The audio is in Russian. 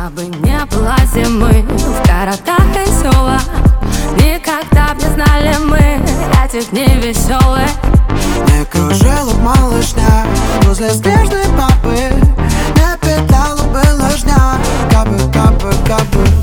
Кабы не было зимы в городах и селах, никогда б не знали мы этих дней веселых. Не кружила б малышня возле снежной папы, не питала бы лыжня. Кабы, кабы, кабы